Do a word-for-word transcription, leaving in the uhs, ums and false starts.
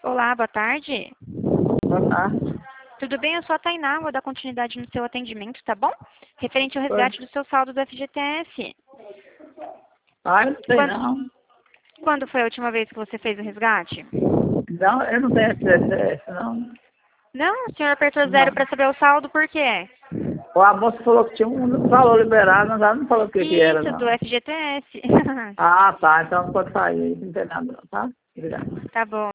Olá, boa tarde. Boa tarde. Tudo bem? Eu sou a Tainá, vou dar continuidade no seu atendimento, tá bom? Referente ao Oi. resgate do seu saldo do F G T S. Ah, eu não sei Quando, não. quando foi a última vez que você fez o resgate? Não, eu não tenho F G T S, não. Não? O senhor apertou zero Não. para saber o saldo, por quê? O a moça falou que tinha um valor liberado, mas ela não falou o que que era, Isso, do não. F G T S. Ah, tá. Então pode sair. Não tem nada, não, tá? Obrigada. Tá bom.